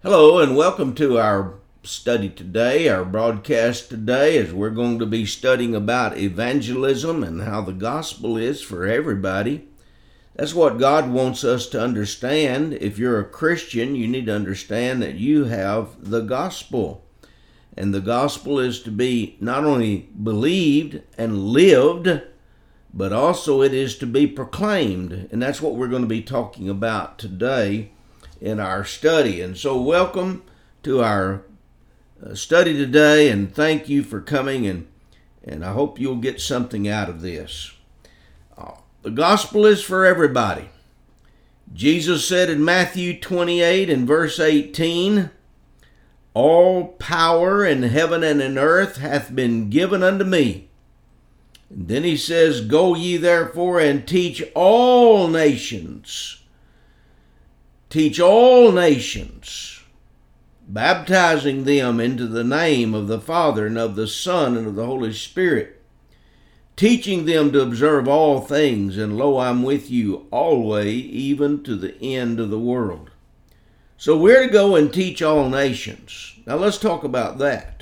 Hello and welcome to our study today, our broadcast today, as we're going to be studying about evangelism and how the gospel is for everybody. That's what God wants us to understand. If you're a Christian, you need to understand that you have the gospel. And the gospel is to be not only believed and lived, but also it is to be proclaimed. And that's what we're going to be talking about today in our study. And so welcome to our study today, and thank you for coming, and I hope you'll get something out of this. The gospel is for everybody. Jesus said in Matthew 28 and verse 18, "All power in heaven and in earth hath been given unto me." And then he says, "Go ye therefore and teach all nations." Teach all nations, baptizing them into the name of the Father and of the Son and of the Holy Spirit, teaching them to observe all things, and lo, I'm with you always, even to the end of the world. So we're to go and teach all nations. Now let's talk about that.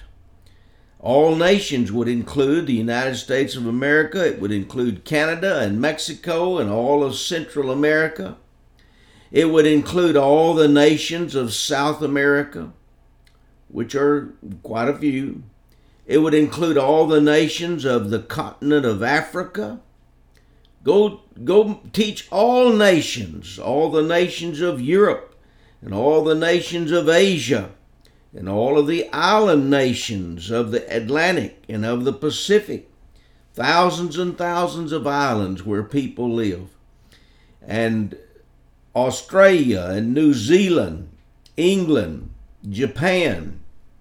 All nations would include the United States of America. It would include Canada and Mexico and all of Central America. It would include all the nations of South America, which are quite a few. It would include all the nations of the continent of Africa. Go teach all nations, all the nations of Europe, and all the nations of Asia, and all of the island nations of the Atlantic and of the Pacific. Thousands and thousands of islands where people live. And Australia and New Zealand, England, Japan,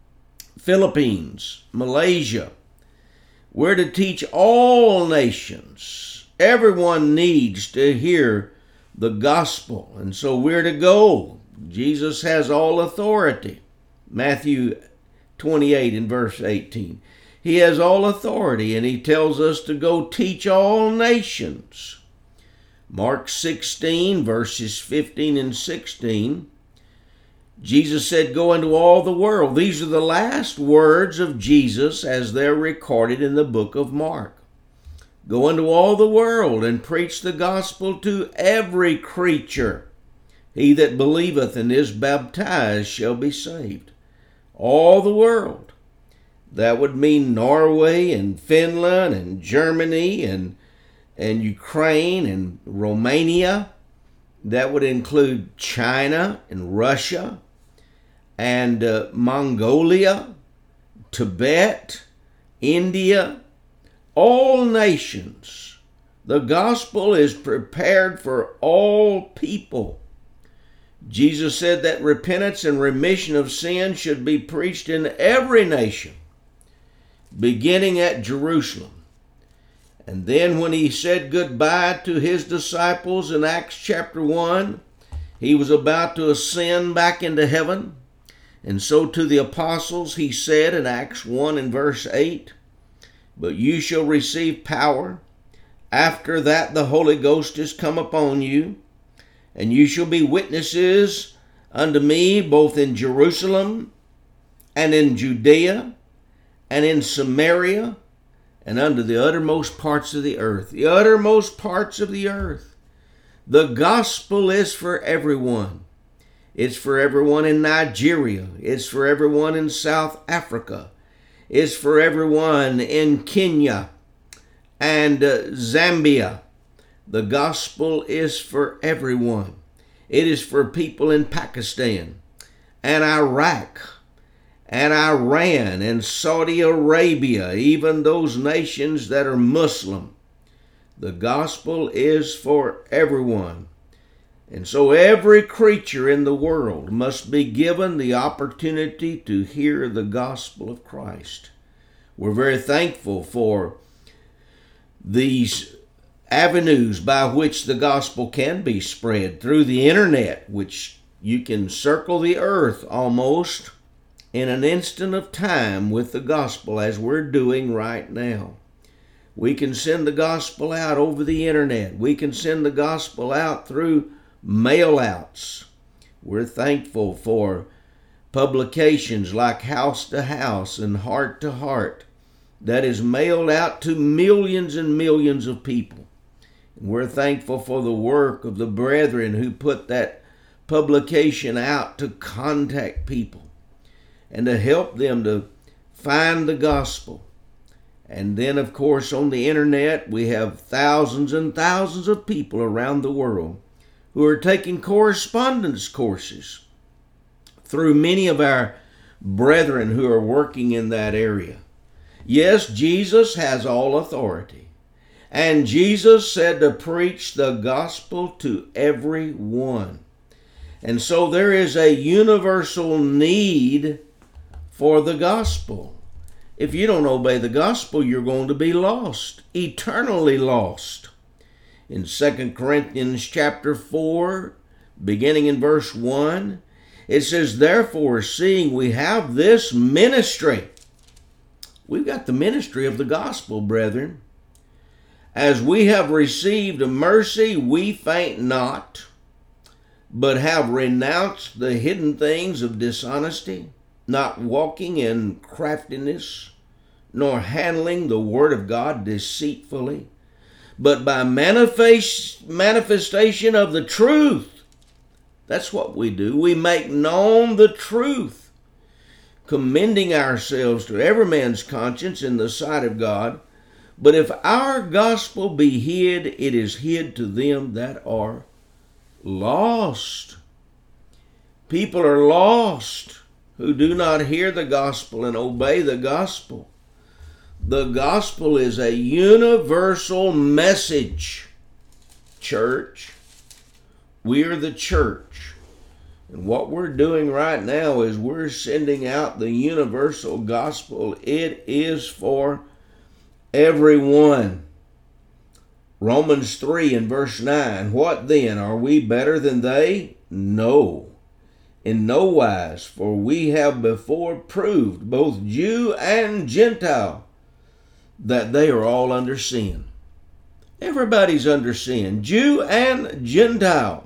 Philippines, Malaysia. We're to teach all nations. Everyone needs to hear the gospel, and so we're to go. Jesus has all authority. Matthew 28 and verse 18. He has all authority, and he tells us to go teach all nations. Mark 16, verses 15 and 16, Jesus said, "Go into all the world." These are the last words of Jesus as they're recorded in the book of Mark. "Go into all the world and preach the gospel to every creature. He that believeth and is baptized shall be saved." All the world. That would mean Norway and Finland and Germany and Ukraine and Romania. That would include China and Russia and Mongolia, Tibet, India, all nations. The gospel is prepared for all people. Jesus said that repentance and remission of sin should be preached in every nation, beginning at Jerusalem. And then when he said goodbye to his disciples in Acts chapter 1, he was about to ascend back into heaven. And so to the apostles he said in Acts 1 and verse 8, "But you shall receive power. After that the Holy Ghost is come upon you, and you shall be witnesses unto me both in Jerusalem and in Judea and in Samaria, and unto the uttermost parts of the earth." The uttermost parts of the earth. The gospel is for everyone. It's for everyone in Nigeria. It's for everyone in South Africa. It's for everyone in Kenya and Zambia. The gospel is for everyone. It is for people in Pakistan and Iraq and Iran and Saudi Arabia, even those nations that are Muslim. The gospel is for everyone. And so every creature in the world must be given the opportunity to hear the gospel of Christ. We're very thankful for these avenues by which the gospel can be spread through the internet, which you can circle the earth almost in an instant of time with the gospel, as we're doing right now. We can send the gospel out over the internet. We can send the gospel out through mail outs. We're thankful for publications like House to House and Heart to Heart that is mailed out to millions and millions of people. And we're thankful for the work of the brethren who put that publication out to contact people and to help them to find the gospel. And then, of course, on the internet, we have thousands and thousands of people around the world who are taking correspondence courses through many of our brethren who are working in that area. Yes, Jesus has all authority. And Jesus said to preach the gospel to everyone. And so there is a universal need for the gospel. If you don't obey the gospel, you're going to be lost, eternally lost. In 2 Corinthians chapter 4, beginning in verse 1, it says, "Therefore, seeing we have this ministry," we've got the ministry of the gospel, brethren, "as we have received a mercy, we faint not, but have renounced the hidden things of dishonesty, not walking in craftiness, nor handling the word of God deceitfully, but by manifestation of the truth." That's what we do. We make known the truth, commending ourselves to every man's conscience in the sight of God. But if our gospel be hid, it is hid to them that are lost. People are lost who do not hear the gospel and obey the gospel. The gospel is a universal message, church. We are the church. And what we're doing right now is we're sending out the universal gospel. It is for everyone. Romans 3 and verse 9, "What then? Are we better than they? No, in no wise, for we have before proved, both Jew and Gentile, that they are all under sin." Everybody's under sin, Jew and Gentile.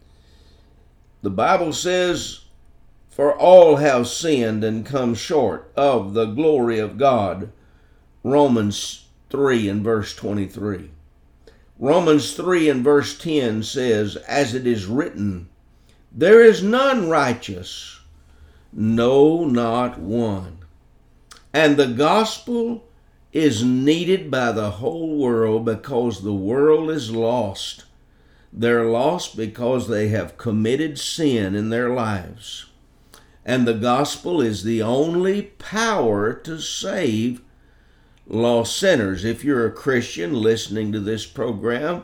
The Bible says, "For all have sinned and come short of the glory of God." Romans 3 and verse 23. Romans 3 and verse 10 says, "As it is written, there is none righteous, no, not one." And the gospel is needed by the whole world because the world is lost. They're lost because they have committed sin in their lives. And the gospel is the only power to save lost sinners. If you're a Christian listening to this program,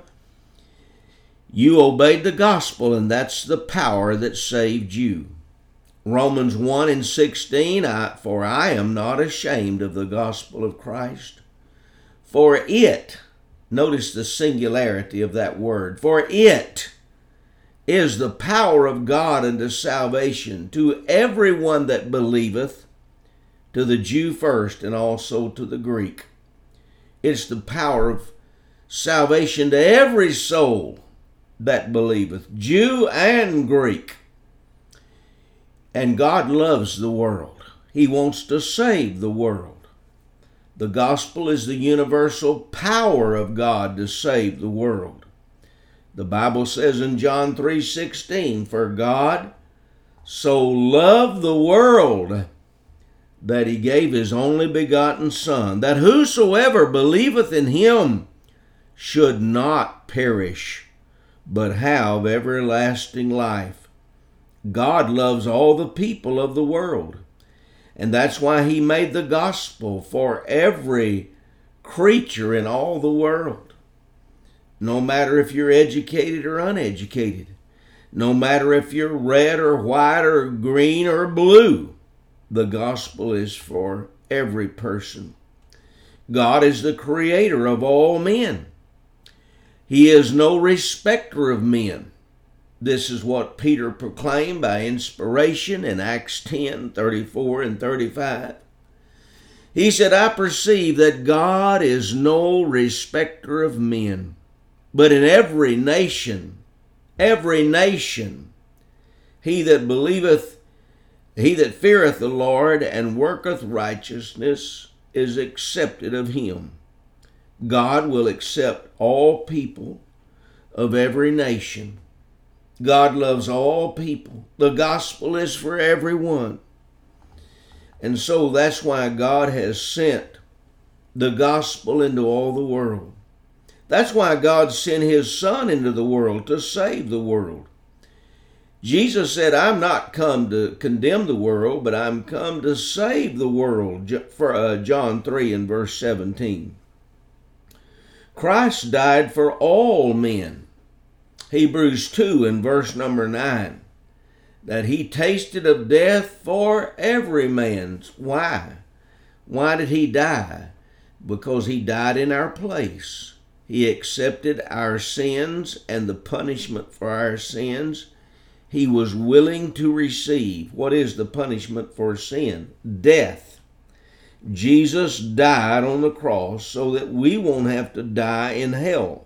you obeyed the gospel, and that's the power that saved you. Romans 1 and 16, "For I am not ashamed of the gospel of Christ, for it," notice the singularity of that word, "for it is the power of God unto salvation to everyone that believeth, to the Jew first and also to the Greek." It's the power of salvation to every soul that believeth, Jew and Greek. And God loves the world. He wants to save the world. The gospel is the universal power of God to save the world. The Bible says in John 3:16, "For God so loved the world that he gave his only begotten Son, that whosoever believeth in him should not perish, but have everlasting life." God loves all the people of the world. And that's why he made the gospel for every creature in all the world. No matter if you're educated or uneducated. No matter if you're red or white or green or blue. The gospel is for every person. God is the creator of all men. He is no respecter of men. This is what Peter proclaimed by inspiration in Acts 10:34 and 35. He said, "I perceive that God is no respecter of men, but in every nation, he that believeth He that feareth the Lord and worketh righteousness is accepted of him. God will accept all people of every nation. God loves all people. The gospel is for everyone. And so that's why God has sent the gospel into all the world. That's why God sent his Son into the world to save the world. Jesus said, I'm not come to condemn the world, but I'm come to save the world, for John 3 and verse 17. Christ died for all men. Hebrews 2 and verse number 9. That he tasted of death for every man. Why? Why did he die? Because he died in our place. He accepted our sins and the punishment for our sins. He was willing to receive. What is the punishment for sin? Death. Jesus died on the cross so that we won't have to die in hell.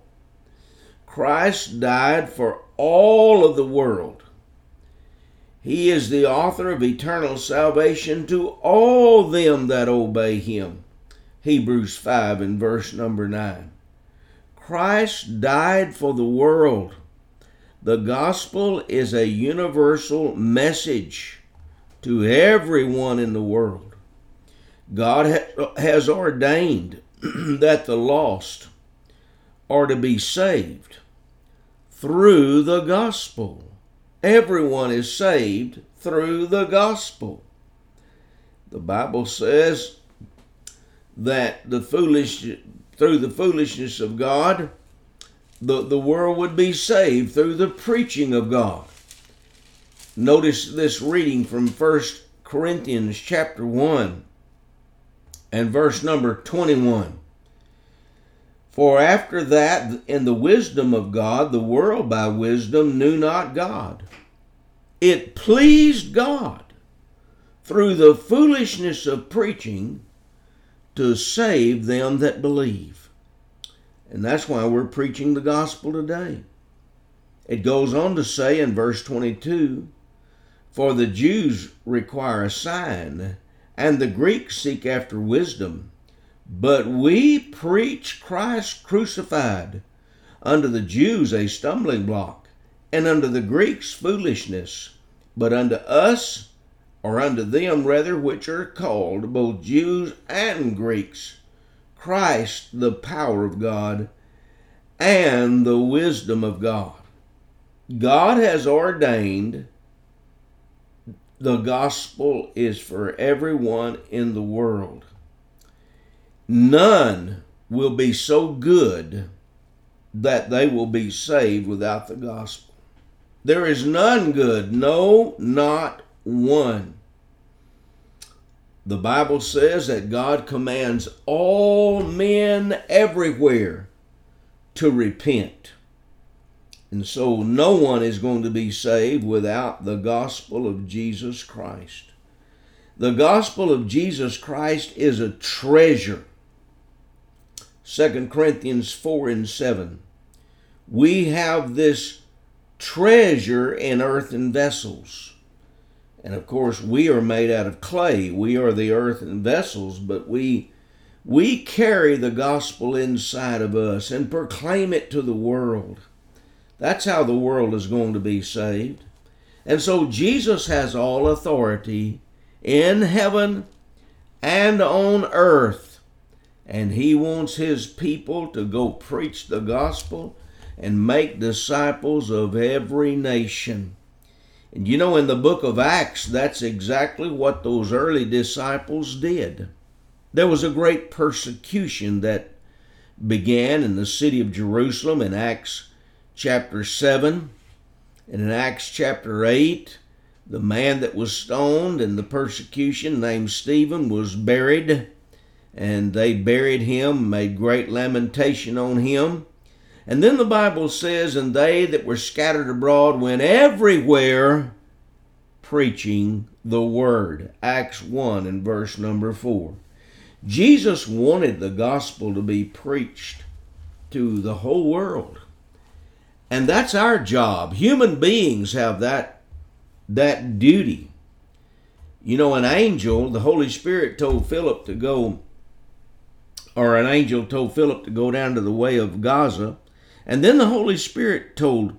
Christ died for all of the world. He is the author of eternal salvation to all them that obey him. Hebrews 5 and verse number 9. Christ died for the world. The gospel is a universal message to everyone in the world. God has ordained that the lost are to be saved through the gospel. Everyone is saved through the gospel. The Bible says that through the foolishness of God, the world would be saved through the preaching of God. Notice this reading from 1 Corinthians chapter 1 and verse number 21. For after that, in the wisdom of God, the world by wisdom knew not God. It pleased God through the foolishness of preaching to save them that believe. And that's why we're preaching the gospel today. It goes on to say in verse 22, for the Jews require a sign, and the Greeks seek after wisdom. But we preach Christ crucified, unto the Jews a stumbling block, and unto the Greeks foolishness. But unto us, or unto them rather which are called, both Jews and Greeks, Christ the power of God and the wisdom of God. God has ordained the gospel is for everyone in the world. None will be so good that they will be saved without the gospel. There is none good, no, not one. The Bible says that God commands all men everywhere to repent. And so no one is going to be saved without the gospel of Jesus Christ. The gospel of Jesus Christ is a treasure. 2 Corinthians 4 and 7. We have this treasure in earthen vessels. And of course, we are made out of clay. We are the earthen vessels, but we carry the gospel inside of us and proclaim it to the world. That's how the world is going to be saved. And so Jesus has all authority in heaven and on earth. And he wants his people to go preach the gospel and make disciples of every nation. And you know, in the book of Acts, that's exactly what those early disciples did. There was a great persecution that began in the city of Jerusalem in Acts chapter 7. And in Acts chapter 8, the man that was stoned in the persecution named Stephen was buried. And they buried him, made great lamentation on him. And then the Bible says, and they that were scattered abroad went everywhere preaching the word. Acts 1 and verse number 4. Jesus wanted the gospel to be preached to the whole world. And that's our job. Human beings have that duty. You know, an angel, the Holy Spirit told Philip to go, or an angel told Philip to go down to the way of Gaza, and then the Holy Spirit told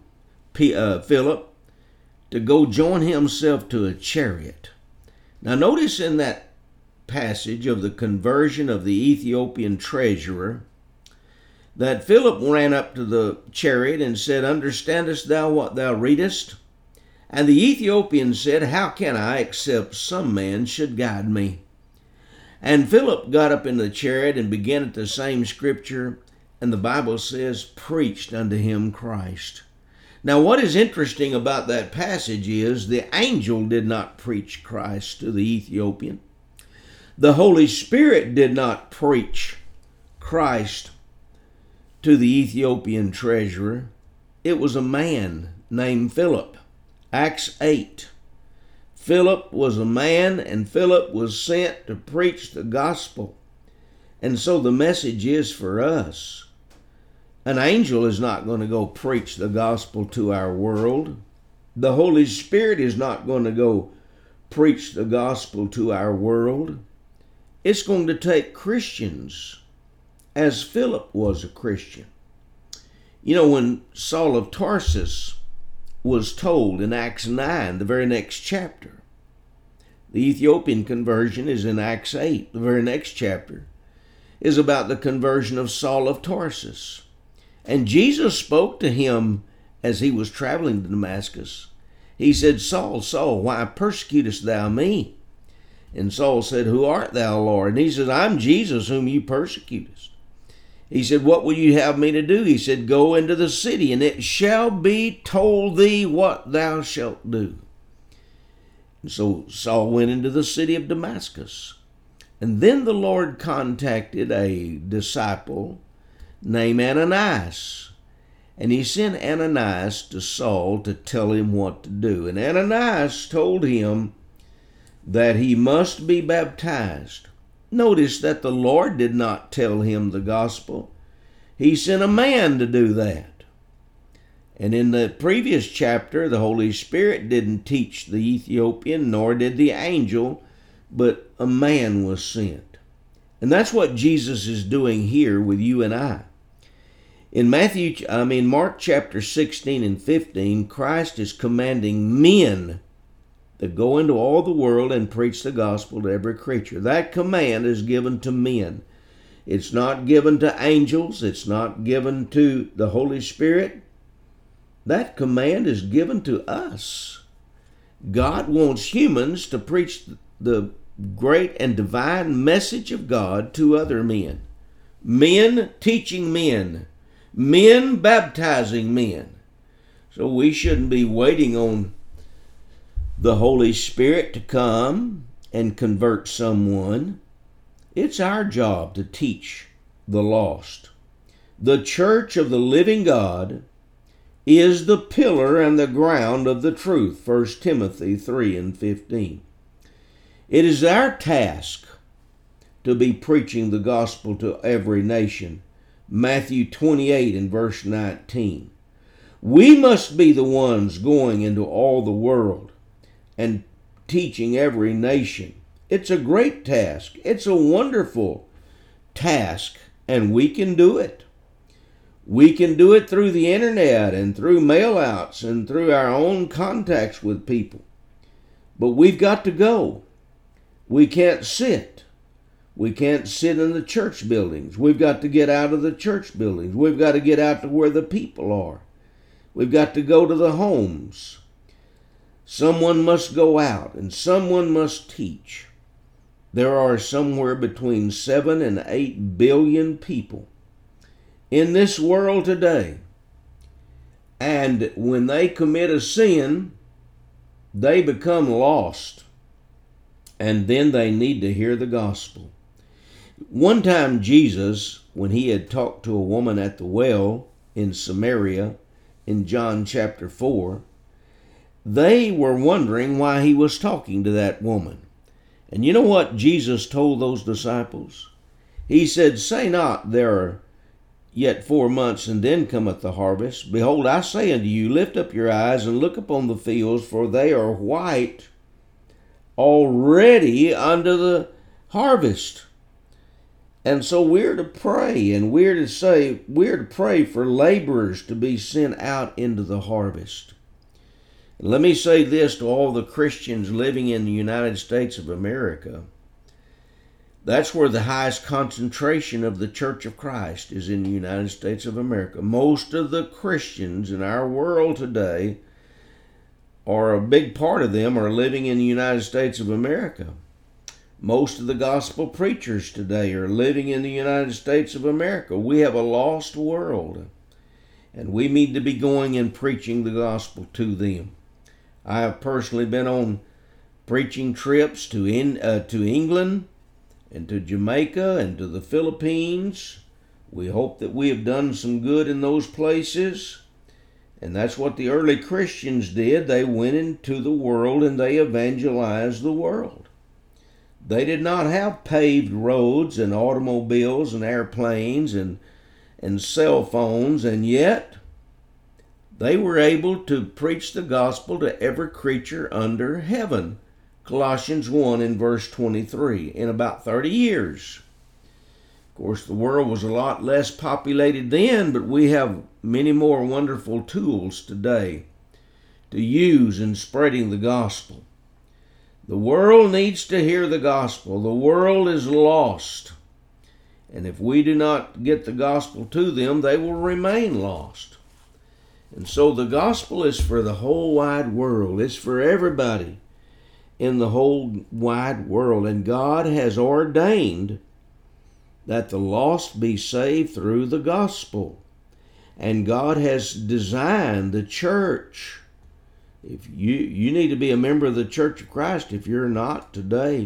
Philip to go join himself to a chariot. Now notice in that passage of the conversion of the Ethiopian treasurer that Philip ran up to the chariot and said, "Understandest thou what thou readest?" And the Ethiopian said, "How can I, except some man should guide me?" And Philip got up in the chariot and began at the same scripture, and the Bible says, preached unto him Christ. Now, what is interesting about that passage is the angel did not preach Christ to the Ethiopian. The Holy Spirit did not preach Christ to the Ethiopian treasurer. It was a man named Philip. Acts 8. Philip was a man, and Philip was sent to preach the gospel. And so the message is for us. An angel is not going to go preach the gospel to our world. The Holy Spirit is not going to go preach the gospel to our world. It's going to take Christians, as Philip was a Christian. You know, when Saul of Tarsus was told in Acts 9, the very next chapter, the Ethiopian conversion is in Acts 8, the very next chapter, is about the conversion of Saul of Tarsus. And Jesus spoke to him as he was traveling to Damascus. He said, "Saul, Saul, why persecutest thou me?" And Saul said, "Who art thou, Lord?" And he said, "I'm Jesus whom you persecutest." He said, "What will you have me to do?" He said, "Go into the city, and it shall be told thee what thou shalt do." And so Saul went into the city of Damascus. And then the Lord contacted a disciple named Ananias. And he sent Ananias to Saul to tell him what to do. And Ananias told him that he must be baptized. Notice that the Lord did not tell him the gospel. He sent a man to do that. And in the previous chapter, the Holy Spirit didn't teach the Ethiopian, nor did the angel, but a man was sent. And that's what Jesus is doing here with you and I. In Mark chapter 16 and 15, Christ is commanding men to go into all the world and preach the gospel to every creature. That command is given to men. It's not given to angels. It's not given to the Holy Spirit. That command is given to us. God wants humans to preach the great and divine message of God to other men. Men teaching men. Men baptizing men. So we shouldn't be waiting on the Holy Spirit to come and convert someone. It's our job to teach the lost. The church of the living God is the pillar and the ground of the truth, 1 Timothy 3 and 15. It is our task to be preaching the gospel to every nation, Matthew 28 and verse 19. We must be the ones going into all the world and teaching every nation. It's a great task. It's a wonderful task, and we can do it. We can do it through the internet and through mail-outs and through our own contacts with people. But we've got to go. We can't sit. We can't sit in the church buildings. We've got to get out of the church buildings. We've got to get out to where the people are. We've got to go to the homes. Someone must go out and someone must teach. There are somewhere between 7 and 8 billion people in this world today. And when they commit a sin, they become lost. And then they need to hear the gospel. One time Jesus, when he had talked to a woman at the well in Samaria, in John chapter 4, they were wondering why he was talking to that woman. And you know what Jesus told those disciples? He said, "Say not, there are yet 4 months, and then cometh the harvest. Behold, I say unto you, lift up your eyes and look upon the fields, for they are white already under the harvest. And so we're to pray, and we're to pray for laborers to be sent out into the harvest. And let me say this to all the Christians living in the United States of America. That's where the highest concentration of the Church of Christ is, in the United States of America. Most of the Christians in our world today, or a big part of them, are living in the United States of America. Most of the gospel preachers today are living in the United States of America. We have a lost world, and we need to be going and preaching the gospel to them. I have personally been on preaching trips to England and to Jamaica and to the Philippines. We hope that we have done some good in those places. And that's what the early Christians did. They went into the world and they evangelized the world. They did not have paved roads and automobiles and airplanes and cell phones, and yet they were able to preach the gospel to every creature under heaven. Colossians 1 in verse 23, in about 30 years. Of course, the world was a lot less populated then, but we have many more wonderful tools today to use in spreading the gospel. The world needs to hear the gospel. The world is lost. And if we do not get the gospel to them, they will remain lost. And so the gospel is for the whole wide world. It's for everybody in the whole wide world. And God has ordained that the lost be saved through the gospel. And God has designed the church. If you need to be a member of the Church of Christ if you're not today.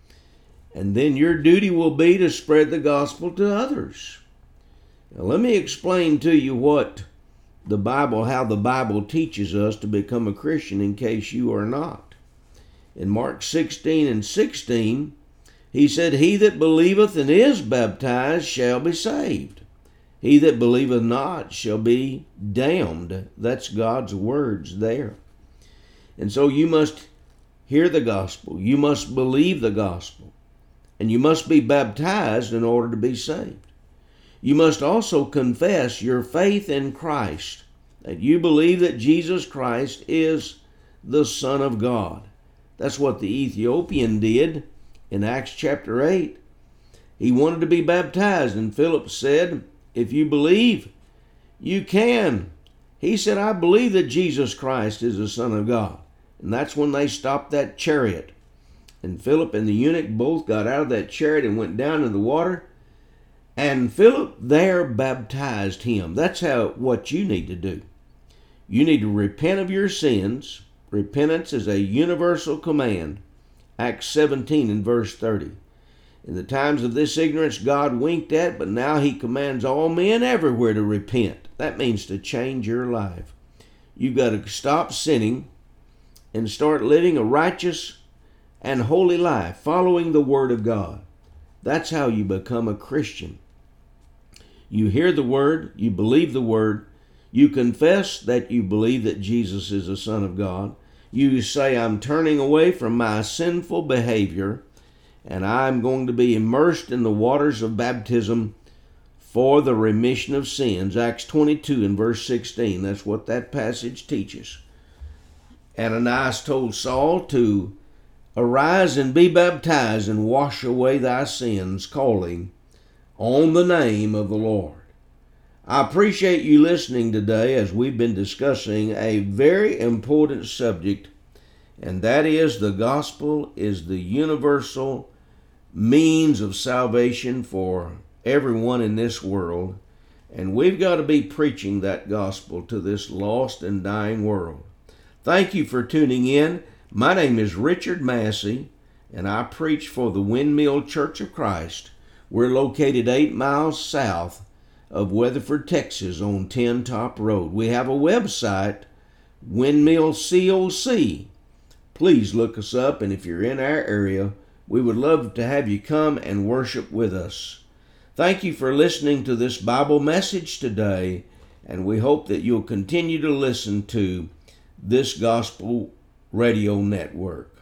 And then your duty will be to spread the gospel to others. Now let me explain to you how the Bible teaches us to become a Christian in case you are not. In Mark 16 and 16, he said, "He that believeth and is baptized shall be saved. He that believeth not shall be damned." That's God's words there. And so you must hear the gospel. You must believe the gospel. And you must be baptized in order to be saved. You must also confess your faith in Christ, that you believe that Jesus Christ is the Son of God. That's what the Ethiopian did in Acts chapter 8. He wanted to be baptized, and Philip said, "If you believe, you can." He said, "I believe that Jesus Christ is the Son of God." And that's when they stopped that chariot. And Philip and the eunuch both got out of that chariot and went down in the water. And Philip there baptized him. That's what you need to do. You need to repent of your sins. Repentance is a universal command. Acts 17 and verse 30. In the times of this ignorance God winked at, but now he commands all men everywhere to repent. That means to change your life. You've got to stop sinning and start living a righteous and holy life, following the Word of God. That's how you become a Christian. You hear the Word, you believe the Word, you confess that you believe that Jesus is the Son of God. You say, "I'm turning away from my sinful behavior, and I'm going to be immersed in the waters of baptism for the remission of sins." Acts 22 and verse 16. That's what that passage teaches. Ananias told Saul to arise and be baptized and wash away thy sins, calling on the name of the Lord. I appreciate you listening today as we've been discussing a very important subject, and that is the gospel is the universal means of salvation for everyone in this world, and we've got to be preaching that gospel to this lost and dying world. Thank you for tuning in. My name is Richard Massey, and I preach for the Windmill Church of Christ. We're located 8 miles south of Weatherford, Texas on 10 Top Road. We have a website, Windmill COC. Please look us up, and if you're in our area, we would love to have you come and worship with us. Thank you for listening to this Bible message today, and we hope that you'll continue to listen to this gospel radio network.